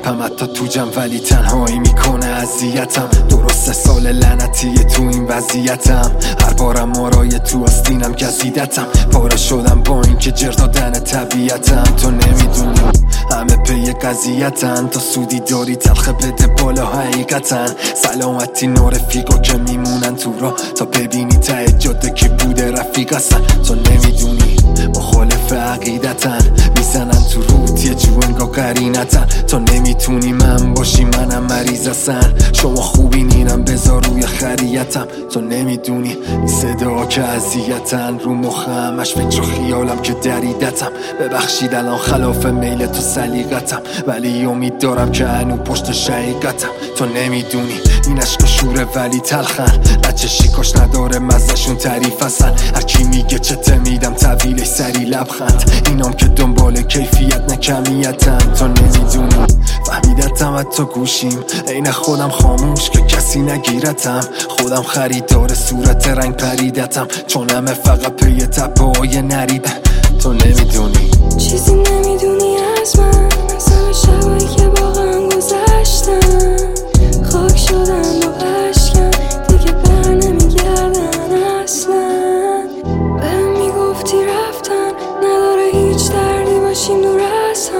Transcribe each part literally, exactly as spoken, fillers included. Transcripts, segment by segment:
رپم حتی تو جمع ولی تنهایی میکنه اذیتم. درسته سال لعنتیه تو این وضعیتم، هر بارم آرای تو آستینم گزیدتم. پاره شدم با این که جر دادن طبیعتم. تو نمیدونی همه پی قضیتن، تا سودی داری تلخه بده بالا حقیقتن. سلامتی نارفیقا که میمونن تو را تا ببینی ته جاده که بوده رفیق هستن. تو نمیدونی مخالف عقیدتن، میزنن تو روت یه جو انگا قرینتن. تو نمیتونی من باشی منم مریض هستن، شما خوبین اینم بذار روی خریتم. تو نمیدونی این صدا که اذیتن، رو مخمش فکر و خیالم که دریدتم. ببخشید الان خلاف میل تو سلیقتم، ولی امید دارم که هنو پشت شقیقتم. تو نمیدونی این عشق شوره ولی تلخن، بچه شیکاش نداره مزشون تعریف هستن. هرکی میگه چته میدم طویلش سری لبخند، اینام که دنبال کیفیت نه کمیتن. تو نمیدونی فهمیدتم حتی گوشیم عین خودم خاموش که کسی نگیرتم. خودم خریدار صورت رنگ پریدتم، چون همه فقط پی تپه های نریدن. تو نمیدونی چیزی نمیدونی از من، از همه شبایی که واقعا گذشتن. خاک شدن با عشقم دیگه بر نمیگردن اصلا. بهم میگفتی رفتن نداره هیچ دردی باشیم دور از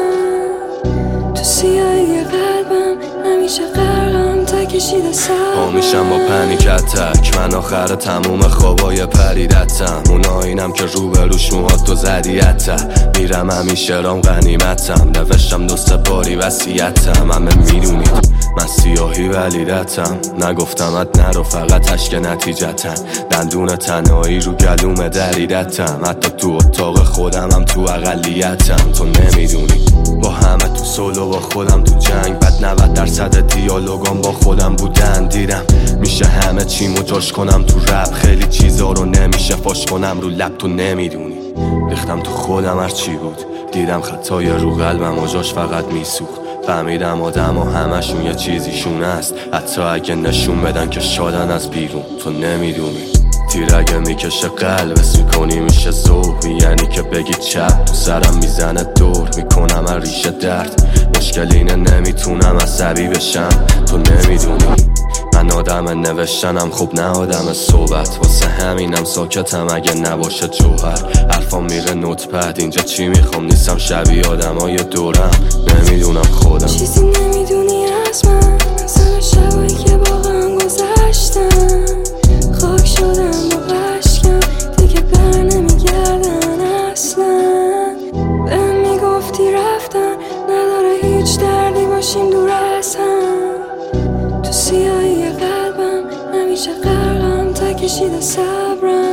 هم. تو سیاهی قلبم همیشه غرقم تا کشیده سر پا میشم با پنیک اتک، من آخر تموم خوابای پریدتم. اونایینم که رو به روش موهات تو زدیتم، میرم همیشه رام غنیمتم. نوشتم دو سه باری وصیتم، همه میدونید من سیاهی ولیدتم. نگفتمت نرو فقط اشک نتیجتن، دندون تنهایی رو گلوم دریدتم. حتی تو اتاق خودم هم تو اقلیتم. تو نمیدونی با همه تو سولو با خودم تو جنگ، بعد نود درصد دیالوگام با خودم بودن. دیدم میشه همه چیمو جاش کنم تو رپ، خیلی چیزا رو نمیشه فاش کنم رو لب. تو نمیدونی ریختم تو خودم هر چی بود، دیدم خطای رو قلبم و جاش فقط میسوخت. فهمیدم آدم و همشون یه چیزیشون است، حتی اگه نشون بدن که شادن از بیرون. تو نمیدونی تیر اگه میکشه قلب اسم میکنی میشه ذوقی، یعنی که بگی چپ تو سرم میزنه دور میکنم از ریشه درد. مشکل اینه نمیتونم عصبی بشم. تو نمیدونی من آدم نوشتنم خوب نه آدم صحبت، واسه همینم ساکتم اگه نباشه جوهر. حرفام میره نوتپد، اینجا چی میخوام نیستم شبیه آدم های دورم. نمیدونم خودم چیزی نمیدونی از من، از همه شبایی که واقعا گذشتن. خاک شدم با عشقم دیگه بر نمیگردن اصلا. بهم میگفتی رفتن نداره هیچ دردی باشیم دور از هم. تو سیاهی قلبم همیشه غرقم تا کشیده صبرم.